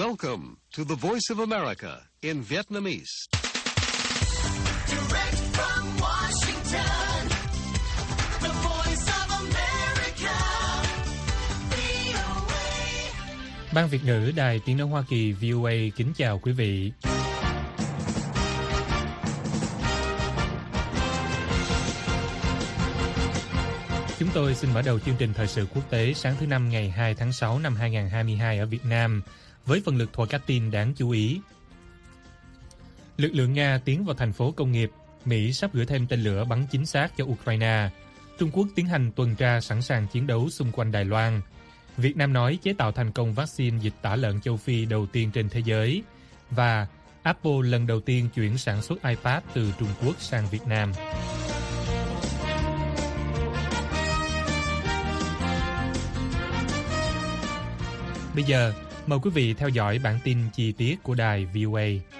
Welcome to the Voice of America in Vietnamese. Direct from Washington, the Voice of America, VOA. Ban Việt ngữ Đài Tiếng nói Hoa Kỳ VOA kính chào quý vị. Chúng tôi xin mở đầu chương trình thời sự quốc tế sáng thứ Năm ngày 2 tháng 6 năm 2022 ở Việt Nam với phần lược thuật các tin đáng chú ý. Lực lượng Nga tiến vào thành phố công nghiệp, Mỹ sắp gửi thêm tên lửa bắn chính xác cho Ukraine. Trung Quốc tiến hành tuần tra sẵn sàng chiến đấu xung quanh Đài Loan. Việt Nam nói chế tạo thành công vaccine dịch tả lợn châu Phi đầu tiên trên thế giới. Và Apple lần đầu tiên chuyển sản xuất iPad từ Trung Quốc sang Việt Nam. Bây giờ, mời quý vị theo dõi bản tin chi tiết của đài VOA.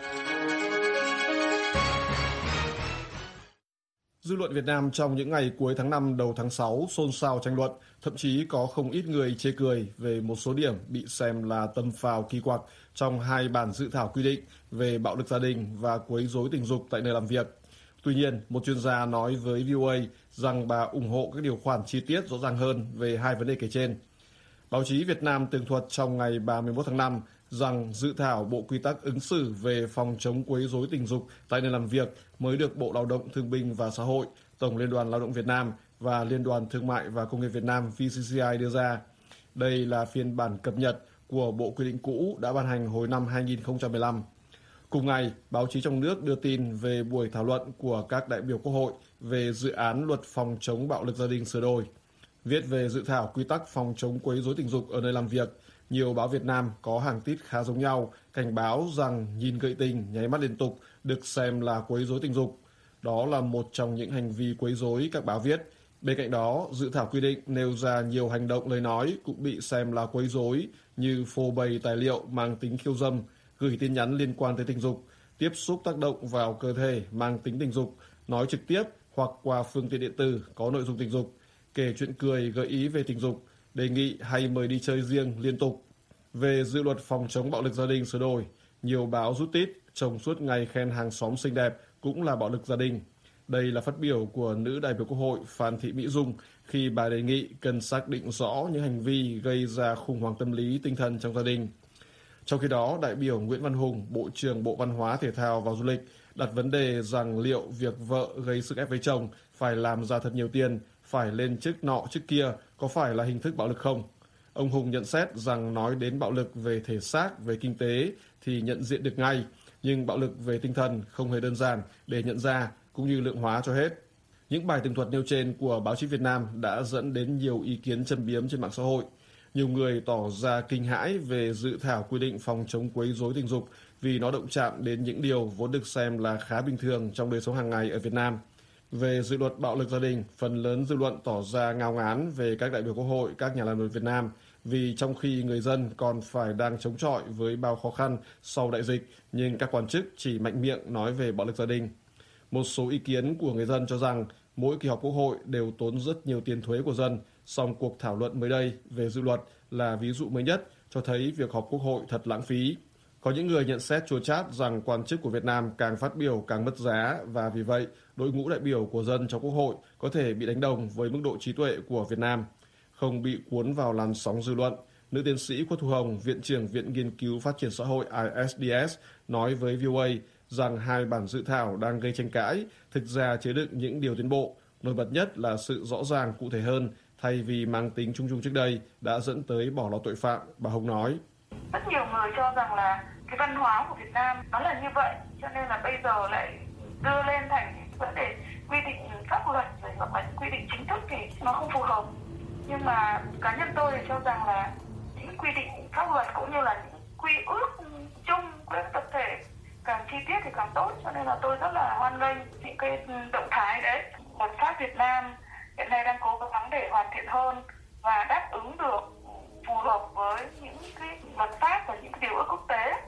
Dư luận Việt Nam trong những ngày cuối tháng 5 đầu tháng 6 xôn xao tranh luận, thậm chí có không ít người chê cười về một số điểm bị xem là tầm phào kỳ quặc trong hai bản dự thảo quy định về bạo lực gia đình và quấy rối tình dục tại nơi làm việc. Tuy nhiên, một chuyên gia nói với VOA rằng bà ủng hộ các điều khoản chi tiết rõ ràng hơn về hai vấn đề kể trên. Báo chí Việt Nam tường thuật trong ngày 31 tháng 5 rằng dự thảo Bộ Quy tắc ứng xử về phòng chống quấy rối tình dục tại nơi làm việc mới được Bộ Lao động Thương binh và Xã hội, Tổng Liên đoàn Lao động Việt Nam và Liên đoàn Thương mại và Công nghiệp Việt Nam VCCI đưa ra. Đây là phiên bản cập nhật của Bộ Quy định cũ đã ban hành hồi năm 2015. Cùng ngày, báo chí trong nước đưa tin về buổi thảo luận của các đại biểu Quốc hội về dự án luật phòng chống bạo lực gia đình sửa đổi. Viết về dự thảo quy tắc phòng chống quấy rối tình dục ở nơi làm việc, nhiều báo Việt Nam có hàng tít khá giống nhau, cảnh báo rằng nhìn gợi tình, nháy mắt liên tục được xem là quấy rối tình dục. Đó là một trong những hành vi quấy rối các báo viết. Bên cạnh đó, dự thảo quy định nêu ra nhiều hành động lời nói cũng bị xem là quấy rối như phô bày tài liệu mang tính khiêu dâm, gửi tin nhắn liên quan tới tình dục, tiếp xúc tác động vào cơ thể mang tính tình dục, nói trực tiếp hoặc qua phương tiện điện tử có nội dung tình dục, kể chuyện cười gợi ý về tình dục, đề nghị hay mời đi chơi riêng liên tục. Về dự luật phòng chống bạo lực gia đình sửa đổi, nhiều báo rút tít, chồng suốt ngày khen hàng xóm xinh đẹp cũng là bạo lực gia đình. Đây là phát biểu của nữ đại biểu Quốc hội Phan Thị Mỹ Dung khi bà đề nghị cần xác định rõ những hành vi gây ra khủng hoảng tâm lý tinh thần trong gia đình. Trong khi đó, đại biểu Nguyễn Văn Hùng, Bộ trưởng Bộ Văn hóa, Thể thao và Du lịch đặt vấn đề rằng liệu việc vợ gây sức ép với chồng phải làm ra thật nhiều tiền, phải lên chức nọ chức kia có phải là hình thức bạo lực không? Ông Hùng nhận xét rằng nói đến bạo lực về thể xác, về kinh tế thì nhận diện được ngay, nhưng bạo lực về tinh thần không hề đơn giản để nhận ra cũng như lượng hóa cho hết. Những bài tường thuật nêu trên của báo chí Việt Nam đã dẫn đến nhiều ý kiến châm biếm trên mạng xã hội. Nhiều người tỏ ra kinh hãi về dự thảo quy định phòng chống quấy rối tình dục vì nó động chạm đến những điều vốn được xem là khá bình thường trong đời sống hàng ngày ở Việt Nam. Về dự luật bạo lực gia đình, phần lớn dư luận tỏ ra ngao ngán về các đại biểu Quốc hội, các nhà làm luật Việt Nam vì trong khi người dân còn phải đang chống chọi với bao khó khăn sau đại dịch, nhưng các quan chức chỉ mạnh miệng nói về bạo lực gia đình. Một số ý kiến của người dân cho rằng mỗi kỳ họp Quốc hội đều tốn rất nhiều tiền thuế của dân, song cuộc thảo luận mới đây về dự luật là ví dụ mới nhất cho thấy việc họp Quốc hội thật lãng phí. Có những người nhận xét chua chát rằng quan chức của Việt Nam càng phát biểu càng mất giá và vì vậy đội ngũ đại biểu của dân trong Quốc hội có thể bị đánh đồng với mức độ trí tuệ của Việt Nam. Không bị cuốn vào làn sóng dư luận, nữ tiến sĩ Khuất Thu Hồng, Viện trưởng Viện Nghiên cứu Phát triển Xã hội ISDS nói với VOA rằng hai bản dự thảo đang gây tranh cãi, thực ra chứa đựng những điều tiến bộ. Nổi bật nhất là sự rõ ràng cụ thể hơn, thay vì mang tính chung chung trước đây đã dẫn tới bỏ lọt tội phạm, bà Hồng nói. Rất nhiều người cho rằng là cái văn hóa của Việt Nam nó là như vậy, cho nên là bây giờ lại đưa lên thành vấn đề quy định pháp luật rồi hoặc là quy định chính thức thì nó không phù hợp. Nhưng mà cá nhân tôi thì cho rằng là những quy định pháp luật cũng như là những quy ước chung với tập thể càng chi tiết thì càng tốt, cho nên là tôi rất là hoan nghênh những cái động thái đấy. Luật pháp Việt Nam hiện nay đang cố gắng để hoàn thiện hơn và đáp ứng được phù hợp với những cái luật pháp và những cái điều ước quốc tế.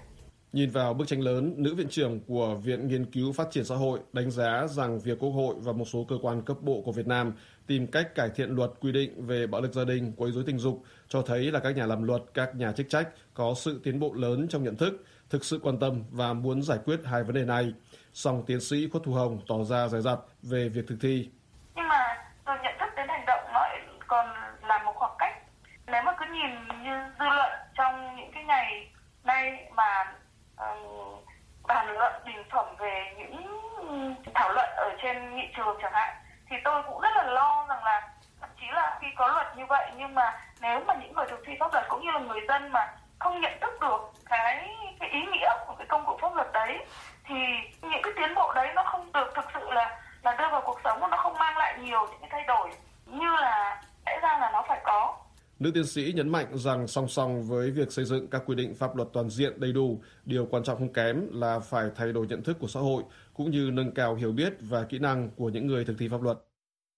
Nhìn vào bức tranh lớn, nữ viện trưởng của Viện Nghiên cứu Phát triển Xã hội đánh giá rằng việc Quốc hội và một số cơ quan cấp bộ của Việt Nam tìm cách cải thiện luật quy định về bạo lực gia đình, quấy rối tình dục cho thấy là các nhà làm luật, các nhà chức trách có sự tiến bộ lớn trong nhận thức, thực sự quan tâm và muốn giải quyết hai vấn đề này. Song tiến sĩ Khuất Thu Hồng tỏ ra dè dặt về việc thực thi. Nhưng mà từ nhận thức đến hành động nó còn là một khoảng cách. Nếu mà cứ nhìn như dư luận trong những cái ngày nay mà bàn luận bình phẩm về những thảo luận ở trên nghị trường chẳng hạn, thì tôi cũng rất là lo rằng là thậm chí là khi có luật như vậy nhưng mà nếu mà những người thực thi pháp luật cũng như là người dân mà không nhận thức được cái ý nghĩa của cái công cụ pháp luật đấy, thì những cái tiến bộ đấy nó không được thực sự là đưa vào cuộc sống, nó không mang lại nhiều những cái thay đổi như là lẽ ra là nó phải có. Nữ tiến sĩ nhấn mạnh rằng song song với việc xây dựng các quy định pháp luật toàn diện đầy đủ, điều quan trọng không kém là phải thay đổi nhận thức của xã hội cũng như nâng cao hiểu biết và kỹ năng của những người thực thi pháp luật.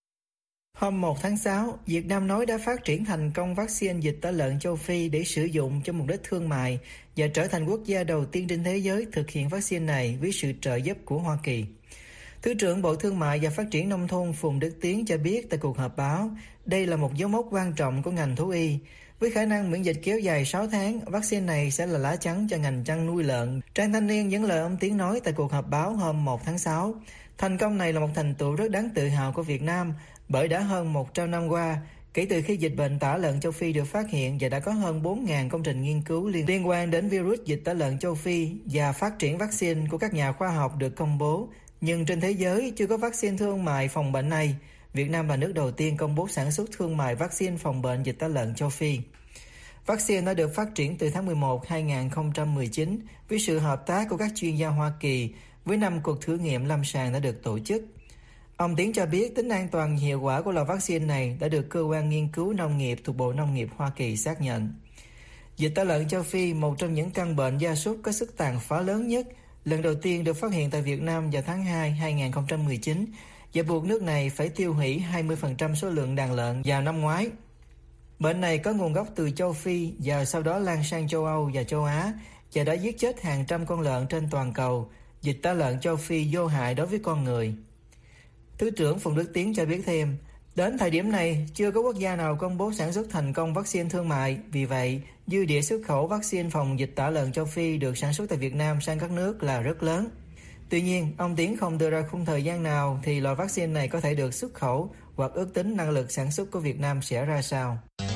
Hôm 1 tháng 6, Việt Nam nói đã phát triển thành công vaccine dịch tả lợn châu Phi để sử dụng cho mục đích thương mại và trở thành quốc gia đầu tiên trên thế giới thực hiện vaccine này với sự trợ giúp của Hoa Kỳ. Thứ trưởng Bộ Thương mại và Phát triển Nông thôn Phùng Đức Tiến cho biết tại cuộc họp báo, đây là một dấu mốc quan trọng của ngành thú y. Với khả năng miễn dịch kéo dài 6 tháng, vaccine này sẽ là lá chắn cho ngành chăn nuôi lợn. Trang Thanh Niên dẫn lời ông Tiến nói tại cuộc họp báo hôm 1 tháng 6. Thành công này là một thành tựu rất đáng tự hào của Việt Nam, bởi đã hơn 100 năm qua, kể từ khi dịch bệnh tả lợn châu Phi được phát hiện và đã có hơn 4.000 công trình nghiên cứu liên quan đến virus dịch tả lợn châu Phi và phát triển vaccine của các nhà khoa học được công bố. Nhưng trên thế giới chưa có vaccine thương mại phòng bệnh này. Việt Nam là nước đầu tiên công bố sản xuất thương mại vaccine phòng bệnh dịch tả lợn châu Phi. Vaccine đã được phát triển từ tháng 11 2019 với sự hợp tác của các chuyên gia Hoa Kỳ, với 5 cuộc thử nghiệm lâm sàng đã được tổ chức. Ông Tiến cho biết tính an toàn và hiệu quả của loại vaccine này đã được cơ quan nghiên cứu nông nghiệp thuộc Bộ Nông nghiệp Hoa Kỳ xác nhận. Dịch tả lợn châu Phi, một trong những căn bệnh gia súc có sức tàn phá lớn nhất, lần đầu tiên được phát hiện tại Việt Nam vào tháng 2 2019 và buộc nước này phải tiêu hủy 20% số lượng đàn lợn vào năm ngoái. Bệnh này có nguồn gốc từ châu Phi và sau đó lan sang châu Âu và châu Á và đã giết chết hàng trăm con lợn trên toàn cầu. Dịch tả lợn châu Phi vô hại đối với con người. Thứ trưởng Phùng Đức Tiến cho biết thêm, đến thời điểm này, chưa có quốc gia nào công bố sản xuất thành công vaccine thương mại. Vì vậy, dư địa xuất khẩu vaccine phòng dịch tả lợn châu Phi được sản xuất tại Việt Nam sang các nước là rất lớn. Tuy nhiên, ông Tiến không đưa ra khung thời gian nào thì loại vaccine này có thể được xuất khẩu hoặc ước tính năng lực sản xuất của Việt Nam sẽ ra sao.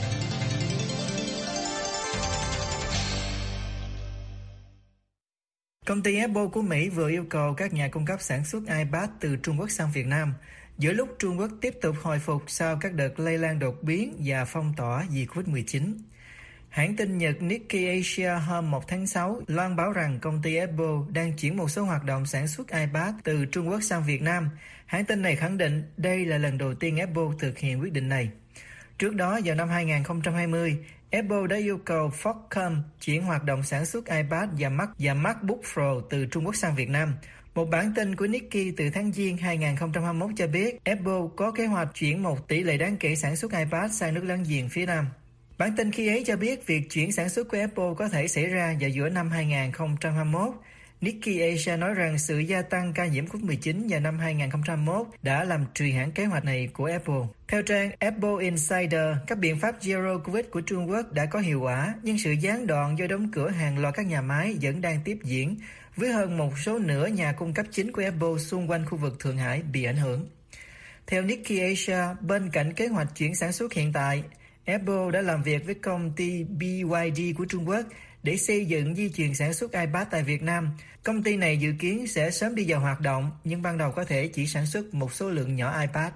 Công ty Apple của Mỹ vừa yêu cầu các nhà cung cấp sản xuất iPad từ Trung Quốc sang Việt Nam, giữa lúc Trung Quốc tiếp tục hồi phục sau các đợt lây lan đột biến và phong tỏa vì Covid-19. Hãng tin Nhật Nikkei Asia hôm 1 tháng 6 loan báo rằng công ty Apple đang chuyển một số hoạt động sản xuất iPad từ Trung Quốc sang Việt Nam. Hãng tin này khẳng định đây là lần đầu tiên Apple thực hiện quyết định này. Trước đó, vào năm 2020, Apple đã yêu cầu Foxconn chuyển hoạt động sản xuất iPad và MacBook Pro từ Trung Quốc sang Việt Nam. Một bản tin của Nikkei từ tháng Giêng 2021 cho biết Apple có kế hoạch chuyển một tỷ lệ đáng kể sản xuất iPad sang nước láng giềng phía Nam. Bản tin khi ấy cho biết việc chuyển sản xuất của Apple có thể xảy ra vào giữa năm 2021. Nikkei Asia nói rằng sự gia tăng ca nhiễm Covid-19 vào năm 2021 đã làm trì hoãn kế hoạch này của Apple. Theo trang Apple Insider, các biện pháp Zero Covid của Trung Quốc đã có hiệu quả, nhưng sự gián đoạn do đóng cửa hàng loạt các nhà máy vẫn đang tiếp diễn, với hơn một số nửa nhà cung cấp chính của Apple xung quanh khu vực Thượng Hải bị ảnh hưởng. Theo Nikkei Asia, bên cạnh kế hoạch chuyển sản xuất hiện tại, Apple đã làm việc với công ty BYD của Trung Quốc để xây dựng dây chuyền sản xuất iPad tại Việt Nam. Công ty này dự kiến sẽ sớm đi vào hoạt động, nhưng ban đầu có thể chỉ sản xuất một số lượng nhỏ iPad.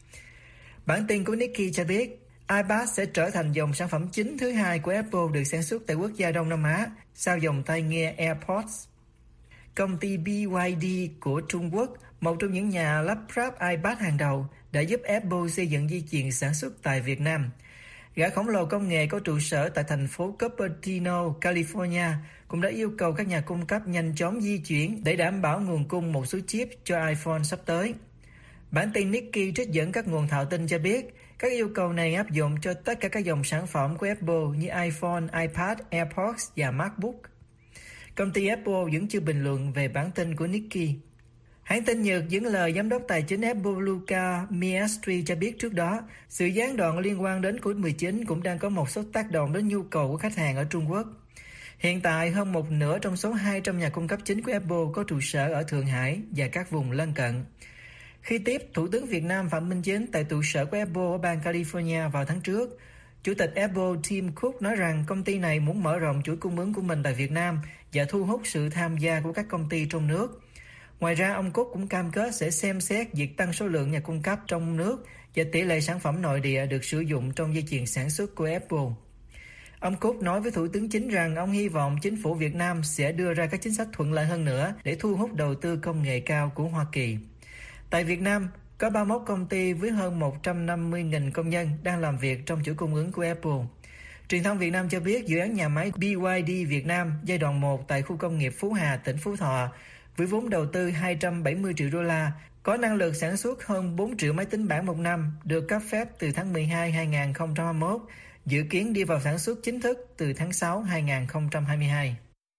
Bản tin của Nikkei cho biết, iPad sẽ trở thành dòng sản phẩm chính thứ hai của Apple được sản xuất tại quốc gia Đông Nam Á, sau dòng tai nghe AirPods. Công ty BYD của Trung Quốc, một trong những nhà lắp ráp iPad hàng đầu, đã giúp Apple xây dựng dây chuyền sản xuất tại Việt Nam. Gã khổng lồ công nghệ có trụ sở tại thành phố Cupertino, California, cũng đã yêu cầu các nhà cung cấp nhanh chóng di chuyển để đảm bảo nguồn cung một số chip cho iPhone sắp tới. Bản tin Nikkei trích dẫn các nguồn thạo tin cho biết, các yêu cầu này áp dụng cho tất cả các dòng sản phẩm của Apple như iPhone, iPad, AirPods và MacBook. Công ty Apple vẫn chưa bình luận về bản tin của Nikkei. Hãng tin Nhật dẫn lời giám đốc tài chính Apple Luca Maestri cho biết trước đó, sự gián đoạn liên quan đến COVID-19 cũng đang có một số tác động đến nhu cầu của khách hàng ở Trung Quốc. Hiện tại, hơn một nửa trong số 200 nhà cung cấp chính của Apple có trụ sở ở Thượng Hải và các vùng lân cận. Khi tiếp Thủ tướng Việt Nam Phạm Minh Chính tại trụ sở của Apple ở bang California vào tháng trước, Chủ tịch Apple Tim Cook nói rằng công ty này muốn mở rộng chuỗi cung ứng của mình tại Việt Nam và thu hút sự tham gia của các công ty trong nước. Ngoài ra, ông Cook cũng cam kết sẽ xem xét việc tăng số lượng nhà cung cấp trong nước và tỷ lệ sản phẩm nội địa được sử dụng trong dây chuyền sản xuất của Apple. Ông Cook nói với Thủ tướng Chính rằng ông hy vọng chính phủ Việt Nam sẽ đưa ra các chính sách thuận lợi hơn nữa để thu hút đầu tư công nghệ cao của Hoa Kỳ. Tại Việt Nam, có 31 công ty với hơn 150.000 công nhân đang làm việc trong chuỗi cung ứng của Apple. Truyền thông Việt Nam cho biết dự án nhà máy BYD Việt Nam giai đoạn 1 tại khu công nghiệp Phú Hà, tỉnh Phú Thọ, với vốn đầu tư 270 triệu đô la, có năng lực sản xuất hơn 4 triệu máy tính bảng một năm, được cấp phép từ tháng 12 2021, dự kiến đi vào sản xuất chính thức từ tháng 6 2022.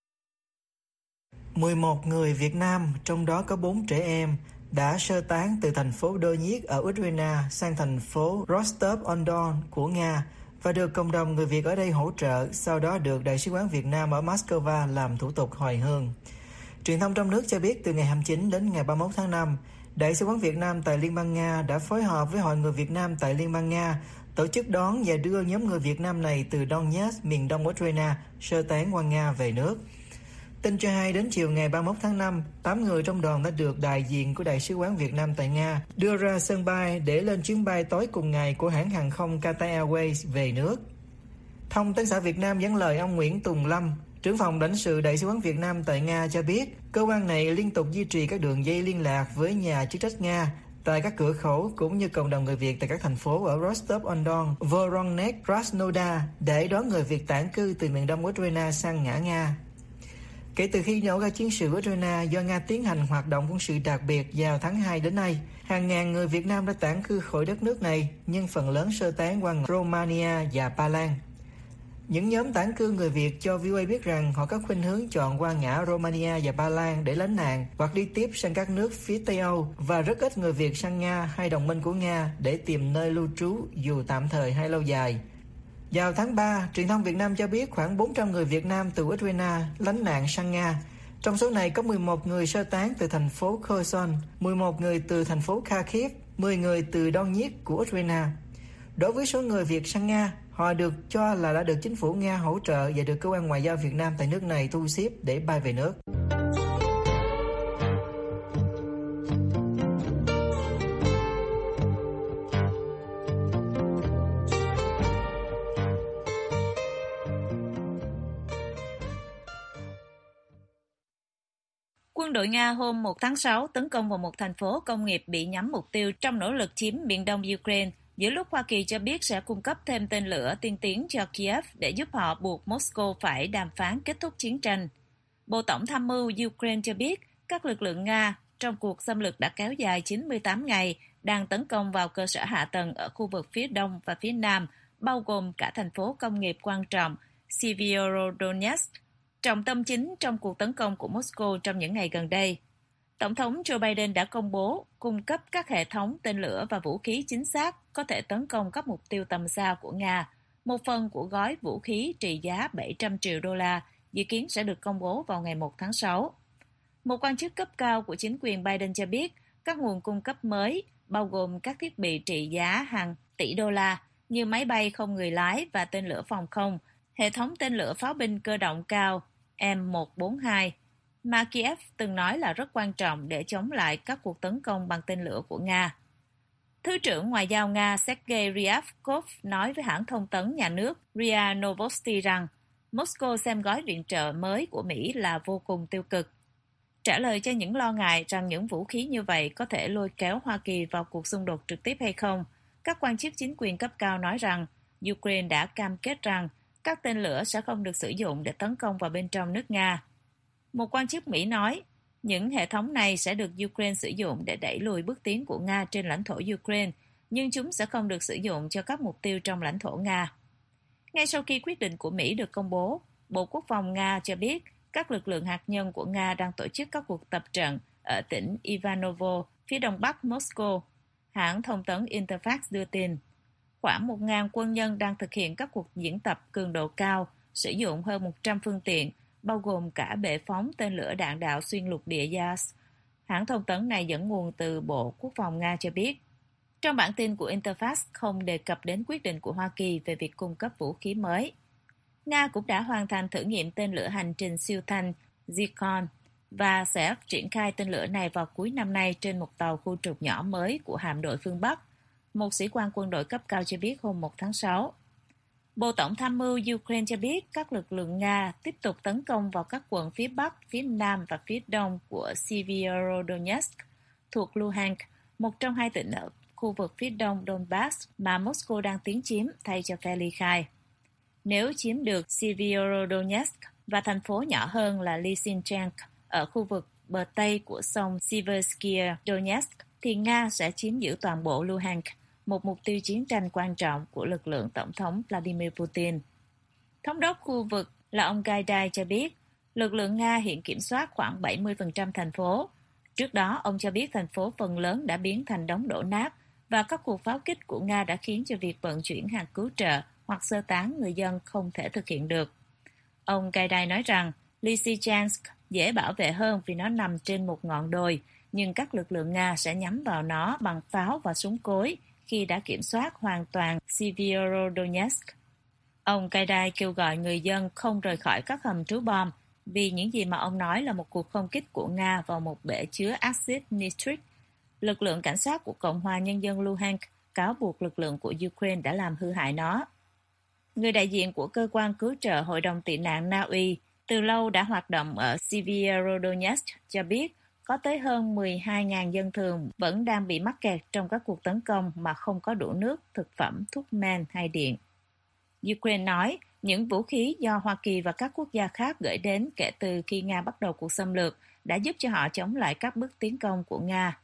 11 người Việt Nam, trong đó có 4 trẻ em, đã sơ tán từ thành phố Donetsk ở Ukraine sang thành phố Rostov-on-Don của Nga và được cộng đồng người Việt ở đây hỗ trợ, sau đó được Đại sứ quán Việt Nam ở Moscow làm thủ tục hồi hương. Truyền thông trong nước cho biết từ ngày 29 đến ngày 31 tháng 5, Đại sứ quán Việt Nam tại Liên bang Nga đã phối hợp với Hội người Việt Nam tại Liên bang Nga tổ chức đón và đưa nhóm người Việt Nam này từ Donetsk, miền đông Ukraine, sơ tán qua Nga về nước. Tin cho hay đến chiều ngày 31 tháng 5, 8 người trong đoàn đã được đại diện của Đại sứ quán Việt Nam tại Nga đưa ra sân bay để lên chuyến bay tối cùng ngày của hãng hàng không Qatar Airways về nước. Thông tấn xã Việt Nam dẫn lời ông Nguyễn Tùng Lâm, trưởng phòng lãnh sự Đại sứ quán Việt Nam tại Nga cho biết, cơ quan này liên tục duy trì các đường dây liên lạc với nhà chức trách Nga tại các cửa khẩu cũng như cộng đồng người Việt tại các thành phố ở Rostov-on-Don, Voronezh, Krasnodar để đón người Việt tản cư từ miền đông Ukraine sang ngã Nga. Kể từ khi nổ ra chiến sự Ukraine do Nga tiến hành hoạt động quân sự đặc biệt vào tháng 2 đến nay, hàng ngàn người Việt Nam đã tản cư khỏi đất nước này, nhưng phần lớn sơ tán qua Romania và Ba Lan. Những nhóm tản cư người Việt cho VOA biết rằng họ có khuynh hướng chọn qua ngã Romania và Ba Lan để lánh nạn hoặc đi tiếp sang các nước phía Tây Âu, và rất ít người Việt sang Nga hay đồng minh của Nga để tìm nơi lưu trú dù tạm thời hay lâu dài. Vào tháng 3, truyền thông Việt Nam cho biết khoảng 400 người Việt Nam từ Ukraine lánh nạn sang Nga. Trong số này có 11 người sơ tán từ thành phố Kherson, 11 người từ thành phố Kharkiv, 10 người từ Donetsk của Ukraine. Đối với số người Việt sang Nga, họ được cho là đã được chính phủ Nga hỗ trợ và được cơ quan ngoại giao Việt Nam tại nước này thu xếp để bay về nước. Quân đội Nga hôm 1 tháng 6 tấn công vào một thành phố công nghiệp bị nhắm mục tiêu trong nỗ lực chiếm miền đông Ukraine, giữa lúc Hoa Kỳ cho biết sẽ cung cấp thêm tên lửa tiên tiến cho Kiev để giúp họ buộc Moscow phải đàm phán kết thúc chiến tranh. Bộ Tổng tham mưu Ukraine cho biết các lực lượng Nga trong cuộc xâm lược đã kéo dài 98 ngày đang tấn công vào cơ sở hạ tầng ở khu vực phía đông và phía nam, bao gồm cả thành phố công nghiệp quan trọng Severodonetsk, trọng tâm chính trong cuộc tấn công của Moscow trong những ngày gần đây. Tổng thống Joe Biden đã công bố cung cấp các hệ thống tên lửa và vũ khí chính xác có thể tấn công các mục tiêu tầm xa của Nga, một phần của gói vũ khí trị giá 700 triệu đô la, dự kiến sẽ được công bố vào ngày 1 tháng 6. Một quan chức cấp cao của chính quyền Biden cho biết các nguồn cung cấp mới bao gồm các thiết bị trị giá hàng tỷ đô la như máy bay không người lái và tên lửa phòng không, hệ thống tên lửa pháo binh cơ động cao M142, mà Kiev từng nói là rất quan trọng để chống lại các cuộc tấn công bằng tên lửa của Nga. Thứ trưởng Ngoại giao Nga Sergei Ryabkov nói với hãng thông tấn nhà nước RIA Novosti rằng Moscow xem gói viện trợ mới của Mỹ là vô cùng tiêu cực. Trả lời cho những lo ngại rằng những vũ khí như vậy có thể lôi kéo Hoa Kỳ vào cuộc xung đột trực tiếp hay không, các quan chức chính quyền cấp cao nói rằng Ukraine đã cam kết rằng các tên lửa sẽ không được sử dụng để tấn công vào bên trong nước Nga. Một quan chức Mỹ nói, những hệ thống này sẽ được Ukraine sử dụng để đẩy lùi bước tiến của Nga trên lãnh thổ Ukraine, nhưng chúng sẽ không được sử dụng cho các mục tiêu trong lãnh thổ Nga. Ngay sau khi quyết định của Mỹ được công bố, Bộ Quốc phòng Nga cho biết các lực lượng hạt nhân của Nga đang tổ chức các cuộc tập trận ở tỉnh Ivanovo, phía đông bắc Moscow, hãng thông tấn Interfax đưa tin. Khoảng 1.000 quân nhân đang thực hiện các cuộc diễn tập cường độ cao, sử dụng hơn 100 phương tiện, bao gồm cả bệ phóng tên lửa đạn đạo xuyên lục địa Yas. Hãng thông tấn này dẫn nguồn từ Bộ Quốc phòng Nga cho biết. Trong bản tin của Interfax không đề cập đến quyết định của Hoa Kỳ về việc cung cấp vũ khí mới. Nga cũng đã hoàn thành thử nghiệm tên lửa hành trình siêu thanh Zircon và sẽ triển khai tên lửa này vào cuối năm nay trên một tàu khu trục nhỏ mới của hạm đội phương Bắc, một sĩ quan quân đội cấp cao cho biết hôm 1 tháng 6. Bộ Tổng tham mưu Ukraine cho biết các lực lượng Nga tiếp tục tấn công vào các quận phía Bắc, phía Nam và phía Đông của Severodonetsk thuộc Luhansk, một trong hai tỉnh ở khu vực phía Đông Donbass mà Moscow đang tiến chiếm thay cho phe ly khai. Nếu chiếm được Severodonetsk và thành phố nhỏ hơn là Lysychansk ở khu vực bờ Tây của sông Siversky Donetsk, thì Nga sẽ chiếm giữ toàn bộ Luhansk, một mục tiêu chiến tranh quan trọng của lực lượng Tổng thống Vladimir Putin. Thống đốc khu vực là ông Gaidai cho biết, lực lượng Nga hiện kiểm soát khoảng 70% thành phố. Trước đó, ông cho biết thành phố phần lớn đã biến thành đống đổ nát và các cuộc pháo kích của Nga đã khiến cho việc vận chuyển hàng cứu trợ hoặc sơ tán người dân không thể thực hiện được. Ông Gaidai nói rằng Lysychansk dễ bảo vệ hơn vì nó nằm trên một ngọn đồi, nhưng các lực lượng Nga sẽ nhắm vào nó bằng pháo và súng cối khi đã kiểm soát hoàn toàn Severodonetsk. Ông Gaidai kêu gọi người dân không rời khỏi các hầm trú bom vì những gì mà ông nói là một cuộc không kích của Nga vào một bể chứa axit nitric. Lực lượng cảnh sát của Cộng hòa Nhân dân Luhansk cáo buộc lực lượng của Ukraine đã làm hư hại nó. Người đại diện của cơ quan cứu trợ Hội đồng tị nạn Na Uy từ lâu đã hoạt động ở Severodonetsk cho biết có tới hơn 12.000 dân thường vẫn đang bị mắc kẹt trong các cuộc tấn công mà không có đủ nước, thực phẩm, thuốc men hay điện. Ukraine nói những vũ khí do Hoa Kỳ và các quốc gia khác gửi đến kể từ khi Nga bắt đầu cuộc xâm lược đã giúp cho họ chống lại các bước tiến công của Nga.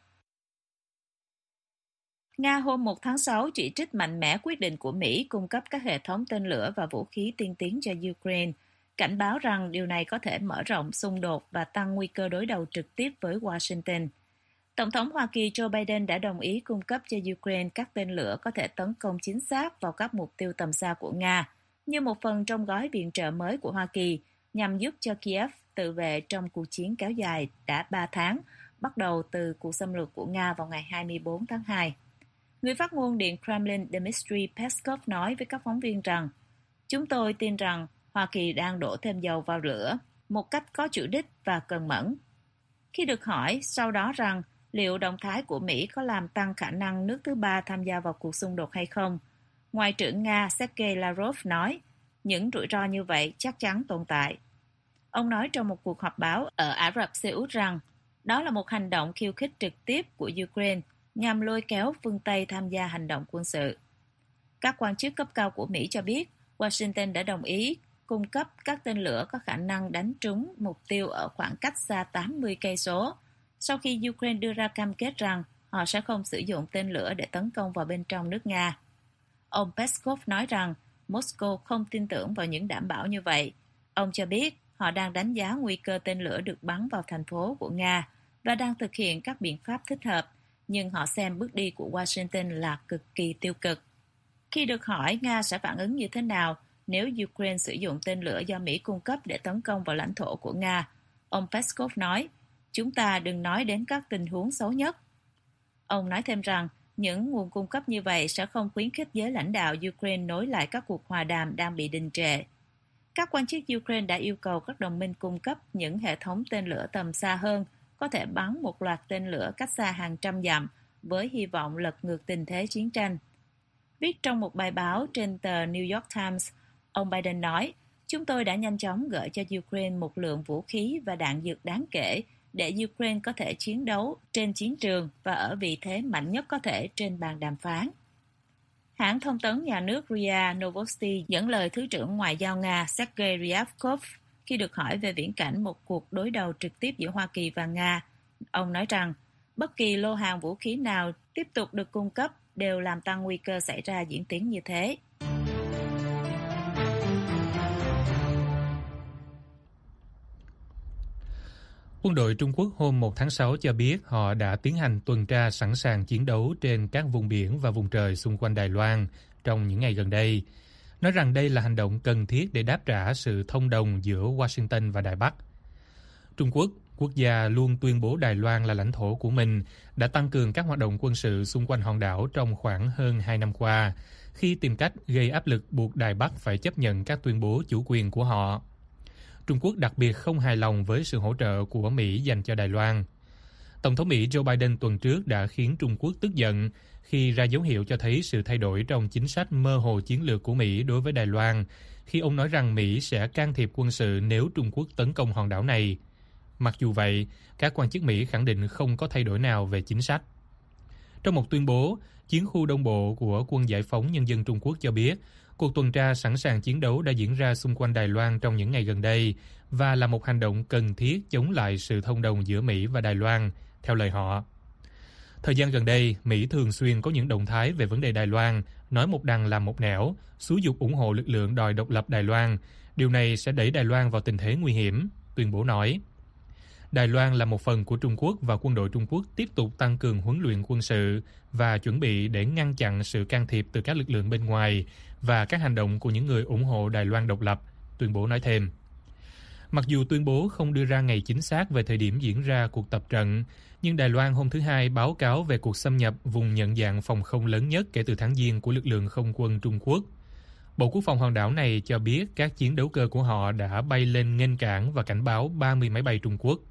Nga hôm 1 tháng 6 chỉ trích mạnh mẽ quyết định của Mỹ cung cấp các hệ thống tên lửa và vũ khí tiên tiến cho Ukraine, cảnh báo rằng điều này có thể mở rộng xung đột và tăng nguy cơ đối đầu trực tiếp với Washington. Tổng thống Hoa Kỳ Joe Biden đã đồng ý cung cấp cho Ukraine các tên lửa có thể tấn công chính xác vào các mục tiêu tầm xa của Nga, như một phần trong gói viện trợ mới của Hoa Kỳ nhằm giúp cho Kiev tự vệ trong cuộc chiến kéo dài đã 3 tháng, bắt đầu từ cuộc xâm lược của Nga vào ngày 24 tháng 2. Người phát ngôn Điện Kremlin Dmitry Peskov nói với các phóng viên rằng chúng tôi tin rằng Hoa Kỳ đang đổ thêm dầu vào lửa một cách có chủ đích và cần mẫn. Khi được hỏi sau đó rằng liệu động thái của Mỹ có làm tăng khả năng nước thứ ba tham gia vào cuộc xung đột hay không, Ngoại trưởng Nga Sergei Lavrov nói những rủi ro như vậy chắc chắn tồn tại. Ông nói trong một cuộc họp báo ở Ả Rập Xê Út rằng đó là một hành động khiêu khích trực tiếp của Ukraine nhằm lôi kéo phương Tây tham gia hành động quân sự. Các quan chức cấp cao của Mỹ cho biết Washington đã đồng ý cung cấp các tên lửa có khả năng đánh trúng mục tiêu ở khoảng cách xa 80 cây số, sau khi Ukraine đưa ra cam kết rằng họ sẽ không sử dụng tên lửa để tấn công vào bên trong nước Nga. Ông Peskov nói rằng Moscow không tin tưởng vào những đảm bảo như vậy. Ông cho biết họ đang đánh giá nguy cơ tên lửa được bắn vào thành phố của Nga và đang thực hiện các biện pháp thích hợp, nhưng họ xem bước đi của Washington là cực kỳ tiêu cực. Khi được hỏi Nga sẽ phản ứng như thế nào nếu Ukraine sử dụng tên lửa do Mỹ cung cấp để tấn công vào lãnh thổ của Nga, ông Peskov nói, chúng ta đừng nói đến các tình huống xấu nhất. Ông nói thêm rằng những nguồn cung cấp như vậy sẽ không khuyến khích giới lãnh đạo Ukraine nối lại các cuộc hòa đàm đang bị đình trệ. Các quan chức Ukraine đã yêu cầu các đồng minh cung cấp những hệ thống tên lửa tầm xa hơn, có thể bắn một loạt tên lửa cách xa hàng trăm dặm với hy vọng lật ngược tình thế chiến tranh. Viết trong một bài báo trên tờ New York Times, ông Biden nói, chúng tôi đã nhanh chóng gửi cho Ukraine một lượng vũ khí và đạn dược đáng kể để Ukraine có thể chiến đấu trên chiến trường và ở vị thế mạnh nhất có thể trên bàn đàm phán. Hãng thông tấn nhà nước RIA Novosti dẫn lời Thứ trưởng Ngoại giao Nga Sergei Ryabkov khi được hỏi về viễn cảnh một cuộc đối đầu trực tiếp giữa Hoa Kỳ và Nga. Ông nói rằng, bất kỳ lô hàng vũ khí nào tiếp tục được cung cấp đều làm tăng nguy cơ xảy ra diễn tiến như thế. Quân đội Trung Quốc hôm 1 tháng 6 cho biết họ đã tiến hành tuần tra sẵn sàng chiến đấu trên các vùng biển và vùng trời xung quanh Đài Loan trong những ngày gần đây, nói rằng đây là hành động cần thiết để đáp trả sự thông đồng giữa Washington và Đài Bắc. Trung Quốc, quốc gia luôn tuyên bố Đài Loan là lãnh thổ của mình, đã tăng cường các hoạt động quân sự xung quanh hòn đảo trong khoảng hơn 2 năm qua, khi tìm cách gây áp lực buộc Đài Bắc phải chấp nhận các tuyên bố chủ quyền của họ. Trung Quốc đặc biệt không hài lòng với sự hỗ trợ của Mỹ dành cho Đài Loan. Tổng thống Mỹ Joe Biden tuần trước đã khiến Trung Quốc tức giận khi ra dấu hiệu cho thấy sự thay đổi trong chính sách mơ hồ chiến lược của Mỹ đối với Đài Loan, khi ông nói rằng Mỹ sẽ can thiệp quân sự nếu Trung Quốc tấn công hòn đảo này. Mặc dù vậy, các quan chức Mỹ khẳng định không có thay đổi nào về chính sách. Trong một tuyên bố, Chiến khu Đông Bộ của Quân Giải phóng Nhân dân Trung Quốc cho biết, cuộc tuần tra sẵn sàng chiến đấu đã diễn ra xung quanh Đài Loan trong những ngày gần đây và là một hành động cần thiết chống lại sự thông đồng giữa Mỹ và Đài Loan, theo lời họ. Thời gian gần đây, Mỹ thường xuyên có những động thái về vấn đề Đài Loan, nói một đằng làm một nẻo, xúi giục ủng hộ lực lượng đòi độc lập Đài Loan. Điều này sẽ đẩy Đài Loan vào tình thế nguy hiểm, tuyên bố nói. Đài Loan là một phần của Trung Quốc và quân đội Trung Quốc tiếp tục tăng cường huấn luyện quân sự và chuẩn bị để ngăn chặn sự can thiệp từ các lực lượng bên ngoài và các hành động của những người ủng hộ Đài Loan độc lập, tuyên bố nói thêm. Mặc dù tuyên bố không đưa ra ngày chính xác về thời điểm diễn ra cuộc tập trận, nhưng Đài Loan hôm thứ Hai báo cáo về cuộc xâm nhập vùng nhận dạng phòng không lớn nhất kể từ tháng Giêng của lực lượng không quân Trung Quốc. Bộ Quốc phòng hòn đảo này cho biết các chiến đấu cơ của họ đã bay lên nghênh cản và cảnh báo 30 máy bay Trung Quốc.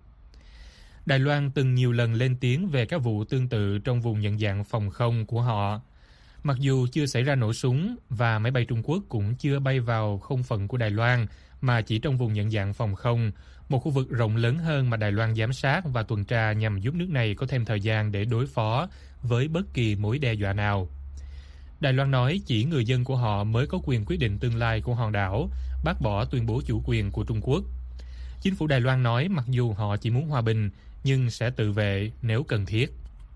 Đài Loan từng nhiều lần lên tiếng về các vụ tương tự trong vùng nhận dạng phòng không của họ. Mặc dù chưa xảy ra nổ súng và máy bay Trung Quốc cũng chưa bay vào không phận của Đài Loan, mà chỉ trong vùng nhận dạng phòng không, một khu vực rộng lớn hơn mà Đài Loan giám sát và tuần tra nhằm giúp nước này có thêm thời gian để đối phó với bất kỳ mối đe dọa nào. Đài Loan nói chỉ người dân của họ mới có quyền quyết định tương lai của hòn đảo, bác bỏ tuyên bố chủ quyền của Trung Quốc. Chính phủ Đài Loan nói mặc dù họ chỉ muốn hòa bình, nhưng sẽ tự vệ nếu cần thiết.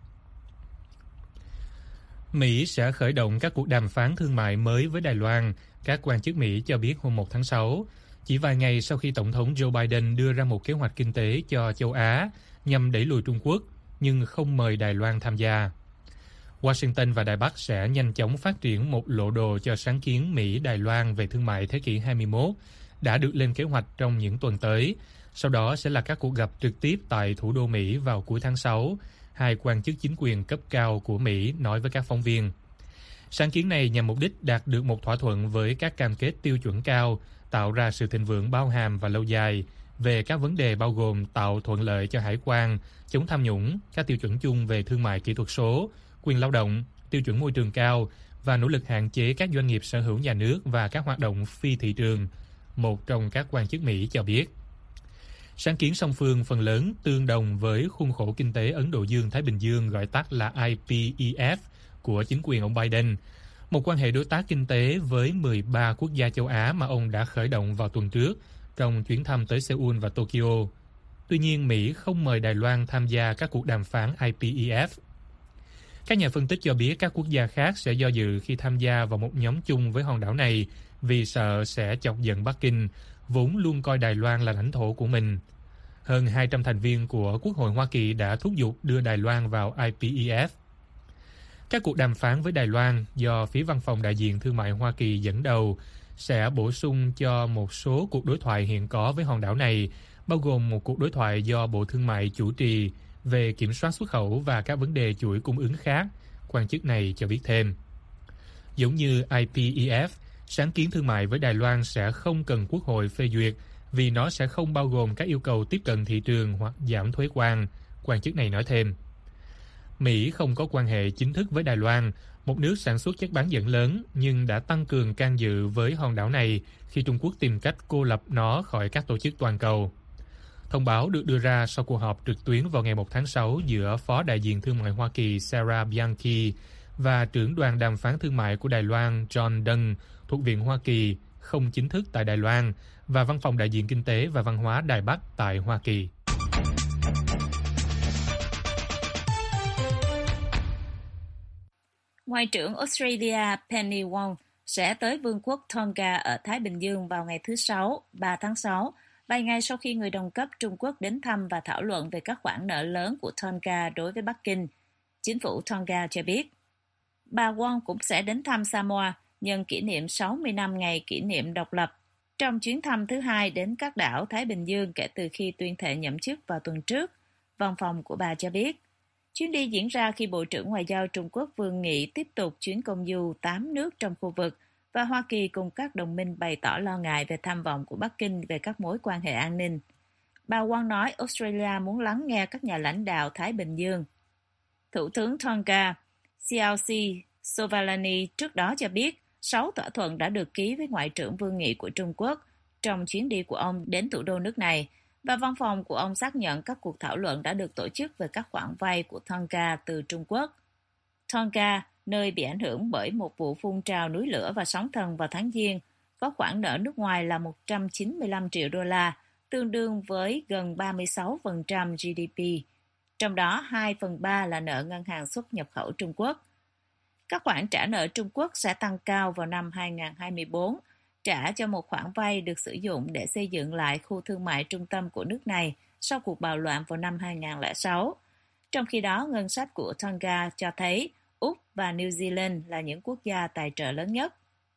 Mỹ sẽ khởi động các cuộc đàm phán thương mại mới với Đài Loan, các quan chức Mỹ cho biết hôm 1 tháng 6, chỉ vài ngày sau khi Tổng thống Joe Biden đưa ra một kế hoạch kinh tế cho châu Á nhằm đẩy lùi Trung Quốc, nhưng không mời Đài Loan tham gia. Washington và Đài Bắc sẽ nhanh chóng phát triển một lộ đồ cho sáng kiến Mỹ-Đài Loan về thương mại thế kỷ 21, đã được lên kế hoạch trong những tuần tới. Sau đó sẽ là các cuộc gặp trực tiếp tại thủ đô Mỹ vào cuối tháng 6, hai quan chức chính quyền cấp cao của Mỹ nói với các phóng viên. Sáng kiến này nhằm mục đích đạt được một thỏa thuận với các cam kết tiêu chuẩn cao, tạo ra sự thịnh vượng bao hàm và lâu dài về các vấn đề bao gồm tạo thuận lợi cho hải quan, chống tham nhũng, các tiêu chuẩn chung về thương mại kỹ thuật số, quyền lao động, tiêu chuẩn môi trường cao và nỗ lực hạn chế các doanh nghiệp sở hữu nhà nước và các hoạt động phi thị trường, một trong các quan chức Mỹ cho biết. Sáng kiến song phương phần lớn tương đồng với khuôn khổ kinh tế Ấn Độ Dương-Thái Bình Dương gọi tắt là IPEF của chính quyền ông Biden, một quan hệ đối tác kinh tế với 13 quốc gia châu Á mà ông đã khởi động vào tuần trước trong chuyến thăm tới Seoul và Tokyo. Tuy nhiên, Mỹ không mời Đài Loan tham gia các cuộc đàm phán IPEF. Các nhà phân tích cho biết các quốc gia khác sẽ do dự khi tham gia vào một nhóm chung với hòn đảo này vì sợ sẽ chọc giận Bắc Kinh, vốn luôn coi Đài Loan là lãnh thổ của mình. Hơn 200 thành viên của Quốc hội Hoa Kỳ đã thúc giục đưa Đài Loan vào IPEF. Các cuộc đàm phán với Đài Loan do phía Văn phòng Đại diện Thương mại Hoa Kỳ dẫn đầu sẽ bổ sung cho một số cuộc đối thoại hiện có với hòn đảo này, bao gồm một cuộc đối thoại do Bộ Thương mại chủ trì về kiểm soát xuất khẩu và các vấn đề chuỗi cung ứng khác, quan chức này cho biết thêm. Giống như IPEF, sáng kiến thương mại với Đài Loan sẽ không cần Quốc hội phê duyệt vì nó sẽ không bao gồm các yêu cầu tiếp cận thị trường hoặc giảm thuế quan, quan chức này nói thêm. Mỹ không có quan hệ chính thức với Đài Loan, một nước sản xuất chất bán dẫn lớn, nhưng đã tăng cường can dự với hòn đảo này khi Trung Quốc tìm cách cô lập nó khỏi các tổ chức toàn cầu. Thông báo được đưa ra sau cuộc họp trực tuyến vào ngày 1 tháng 6 giữa Phó Đại diện Thương mại Hoa Kỳ Sarah Bianchi và trưởng đoàn đàm phán thương mại của Đài Loan John Dunn thuộc Viện Hoa Kỳ không chính thức tại Đài Loan và Văn phòng Đại diện Kinh tế và Văn hóa Đài Bắc tại Hoa Kỳ. Ngoại trưởng Australia Penny Wong sẽ tới Vương quốc Tonga ở Thái Bình Dương vào ngày thứ Sáu, 3 tháng 6, vài ngày sau khi người đồng cấp Trung Quốc đến thăm và thảo luận về các khoản nợ lớn của Tonga đối với Bắc Kinh. Chính phủ Tonga cho biết, bà Wong cũng sẽ đến thăm Samoa nhân kỷ niệm 60 năm ngày kỷ niệm độc lập, trong chuyến thăm thứ hai đến các đảo Thái Bình Dương kể từ khi tuyên thệ nhậm chức vào tuần trước, văn phòng của bà cho biết. Chuyến đi diễn ra khi Bộ trưởng Ngoại giao Trung Quốc Vương Nghị tiếp tục chuyến công du 8 nước trong khu vực và Hoa Kỳ cùng các đồng minh bày tỏ lo ngại về tham vọng của Bắc Kinh về các mối quan hệ an ninh. Bà Wong nói Australia muốn lắng nghe các nhà lãnh đạo Thái Bình Dương. Thủ tướng Tonga Siaosi Sovalani trước đó cho biết 6 thỏa thuận đã được ký với Ngoại trưởng Vương Nghị của Trung Quốc trong chuyến đi của ông đến thủ đô nước này, và văn phòng của ông xác nhận các cuộc thảo luận đã được tổ chức về các khoản vay của Tonga từ Trung Quốc. Tonga, nơi bị ảnh hưởng bởi một vụ phun trào núi lửa và sóng thần vào tháng Giêng, có khoản nợ nước ngoài là 195 triệu đô la, tương đương với gần 36% GDP, trong đó 2/3 là nợ ngân hàng xuất nhập khẩu Trung Quốc. Các khoản trả nợ Trung Quốc sẽ tăng cao vào năm 2024, trả cho một khoản vay được sử dụng để xây dựng lại khu thương mại trung tâm của nước này sau cuộc bạo loạn vào năm 2006. Trong khi đó, ngân sách của Tonga cho thấy Úc và New Zealand là những quốc gia tài trợ lớn nhất.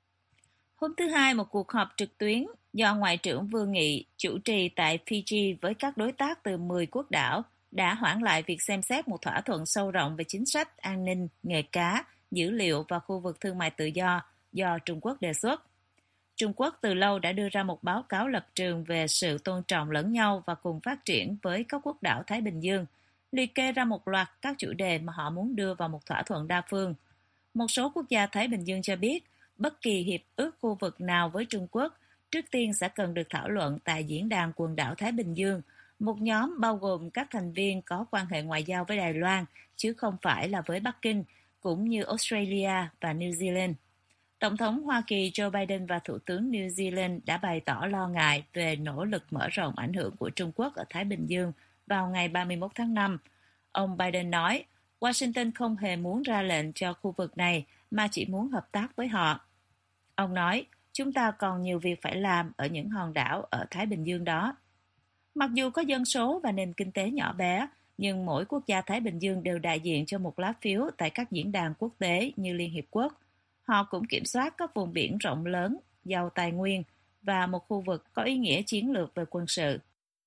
Hôm thứ Hai, một cuộc họp trực tuyến do Ngoại trưởng Vương Nghị chủ trì tại Fiji với các đối tác từ 10 quốc đảo đã hoãn lại việc xem xét một thỏa thuận sâu rộng về chính sách an ninh, nghề cá, dữ liệu và khu vực thương mại tự do Trung Quốc đề xuất. Trung Quốc từ lâu đã đưa ra một báo cáo lập trường về sự tôn trọng lẫn nhau và cùng phát triển với các quốc đảo Thái Bình Dương, liệt kê ra một loạt các chủ đề mà họ muốn đưa vào một thỏa thuận đa phương. Một số quốc gia Thái Bình Dương cho biết, bất kỳ hiệp ước khu vực nào với Trung Quốc trước tiên sẽ cần được thảo luận tại Diễn đàn Quần đảo Thái Bình Dương, một nhóm bao gồm các thành viên có quan hệ ngoại giao với Đài Loan, chứ không phải là với Bắc Kinh, cũng như Australia và New Zealand. Tổng thống Hoa Kỳ Joe Biden và Thủ tướng New Zealand đã bày tỏ lo ngại về nỗ lực mở rộng ảnh hưởng của Trung Quốc ở Thái Bình Dương vào ngày 31 tháng 5. Ông Biden nói, Washington không hề muốn ra lệnh cho khu vực này mà chỉ muốn hợp tác với họ. Ông nói, chúng ta còn nhiều việc phải làm ở những hòn đảo ở Thái Bình Dương đó. Mặc dù có dân số và nền kinh tế nhỏ bé, nhưng mỗi quốc gia Thái Bình Dương đều đại diện cho một lá phiếu tại các diễn đàn quốc tế như Liên Hiệp Quốc. Họ cũng kiểm soát các vùng biển rộng lớn, giàu tài nguyên và một khu vực có ý nghĩa chiến lược về quân sự.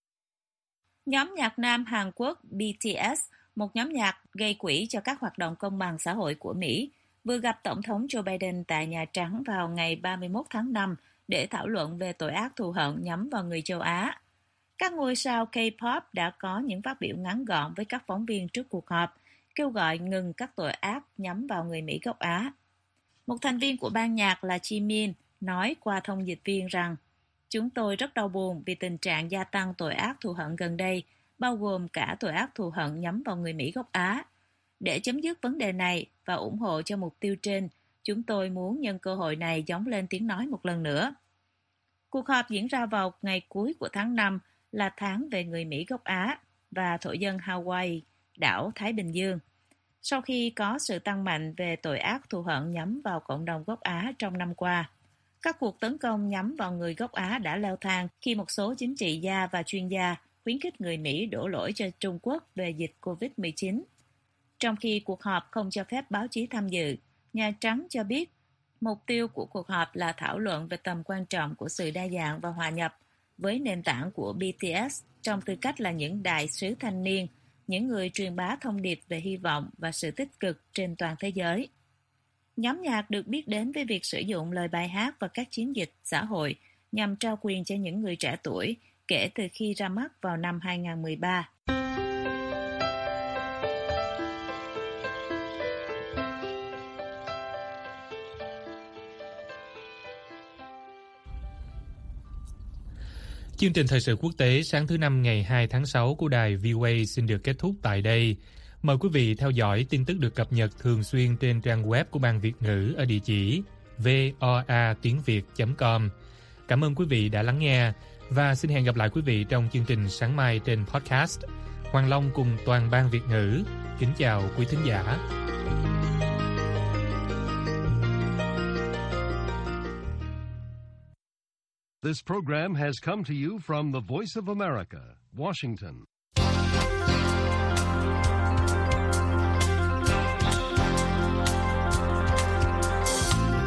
Nhóm nhạc nam Hàn Quốc BTS, một nhóm nhạc gây quỹ cho các hoạt động công bằng xã hội của Mỹ, vừa gặp Tổng thống Joe Biden tại Nhà Trắng vào ngày 31 tháng 5 để thảo luận về tội ác thù hận nhắm vào người châu Á. Các ngôi sao K-pop đã có những phát biểu ngắn gọn với các phóng viên trước cuộc họp, kêu gọi ngừng các tội ác nhắm vào người Mỹ gốc Á. Một thành viên của ban nhạc là Jimin nói qua thông dịch viên rằng chúng tôi rất đau buồn vì tình trạng gia tăng tội ác thù hận gần đây, bao gồm cả tội ác thù hận nhắm vào người Mỹ gốc Á. Để chấm dứt vấn đề này và ủng hộ cho mục tiêu trên, chúng tôi muốn nhân cơ hội này gióng lên tiếng nói một lần nữa. Cuộc họp diễn ra vào ngày cuối của tháng 5 là tháng về người Mỹ gốc Á và thổ dân Hawaii, đảo Thái Bình Dương. Sau khi có sự tăng mạnh về tội ác thù hận nhắm vào cộng đồng gốc Á trong năm qua, các cuộc tấn công nhắm vào người gốc Á đã leo thang khi một số chính trị gia và chuyên gia khuyến khích người Mỹ đổ lỗi cho Trung Quốc về dịch COVID-19. Trong khi cuộc họp không cho phép báo chí tham dự, Nhà Trắng cho biết mục tiêu của cuộc họp là thảo luận về tầm quan trọng của sự đa dạng và hòa nhập, với nền tảng của BTS trong tư cách là những đại sứ thanh niên, những người truyền bá thông điệp về hy vọng và sự tích cực trên toàn thế giới. Nhóm nhạc được biết đến với việc sử dụng lời bài hát và các chiến dịch xã hội nhằm trao quyền cho những người trẻ tuổi kể từ khi ra mắt vào năm 2013. Chương trình thời sự quốc tế sáng thứ Năm ngày 2 tháng 6 của đài VOA xin được kết thúc tại đây. Mời quý vị theo dõi tin tức được cập nhật thường xuyên trên trang web của Ban Việt ngữ ở địa chỉ voatiengviet.com. Cảm ơn quý vị đã lắng nghe và xin hẹn gặp lại quý vị trong chương trình sáng mai trên podcast. Hoàng Long cùng toàn Ban Việt ngữ kính chào quý thính giả. This program has come to you from the Voice of America, Washington.